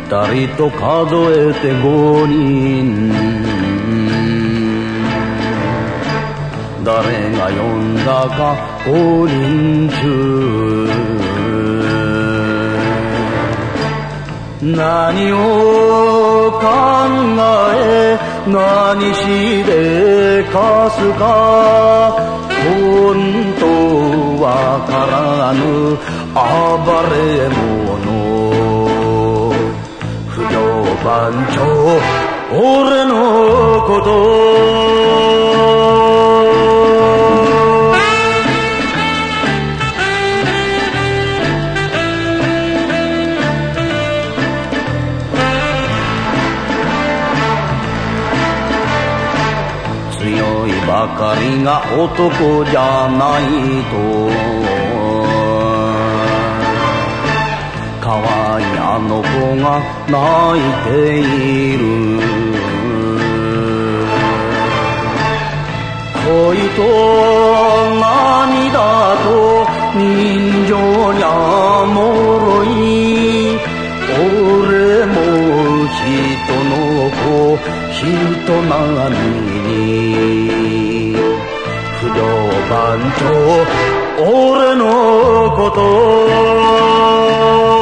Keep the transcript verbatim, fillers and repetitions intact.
人と数えて五人、誰が呼んだか五人中、何を考え何しでかすか、本当わからぬ暴れ者、不良番長俺のこと強いばかりが男じゃないと、可愛いあの子が泣いている。恋と涙と人情にゃもろい、俺も人の子人並みに、不良番長俺のこと